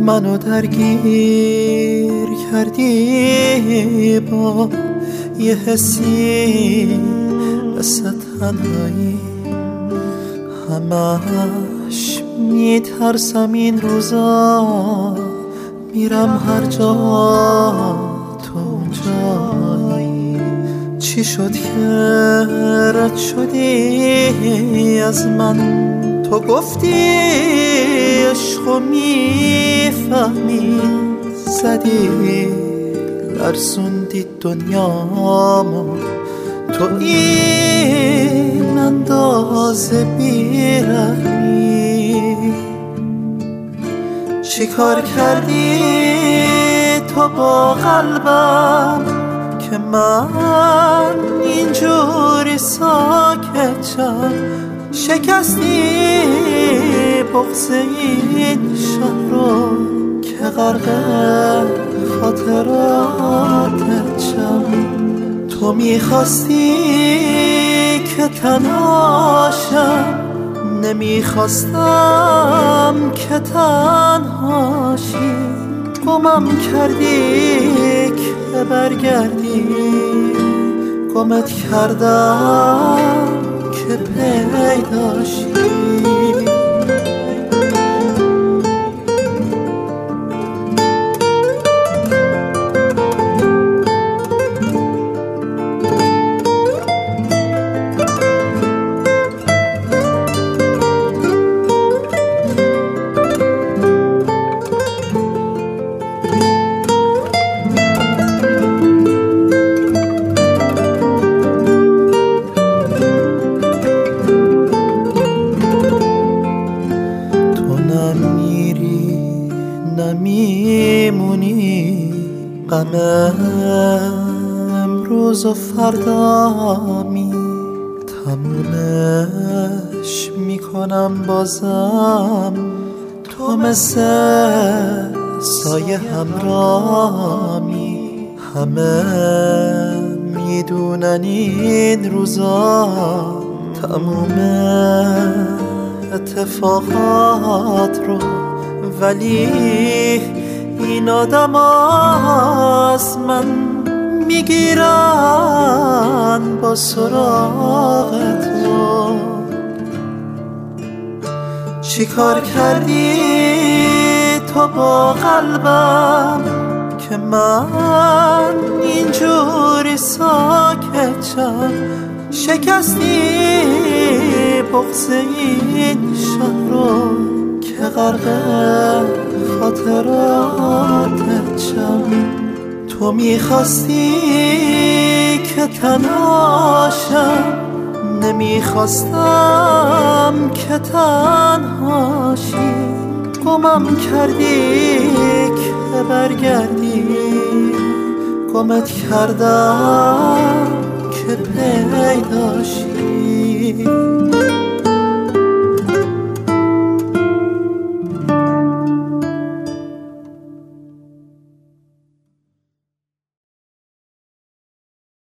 منو درگیر کردی با یه حسی مثل تنهایی. همش میترسم این روزا میرم هر جا تو اونجایی. چی شد که رد شدی از من؟ تو گفتی عشقو میفهمی، زدی لرزوندی دنیامو. تو این اندازه بیرحمی چی کار کردی تو با قلبم که من اینجوری ساکتم؟ شکستی بغض این شهر رو که غرق خاطراتم. تو میخواستی که تنهاشم، نمیخواستم که تنهاشی. گمم کردی که برگردی، گمت کردم که پیداشی. نمیمونی غم امروز و فردا می تمومش میکنم بازم. تو مثل سایه همرامی، همه میدونن این روزا تموم اتفاقات رو، ولی این آدم از من میگیرن با سراغ تو. چی کار کردی تو با قلبم که من اینجوری ساکتم؟ شکستی بغض این شهر رو که غرق خاطراتم. تو میخواستی که تنهاشم، نمیخواستم که تنهاشی. گمم کردی که برگردی، گمت کردم که پیداشی.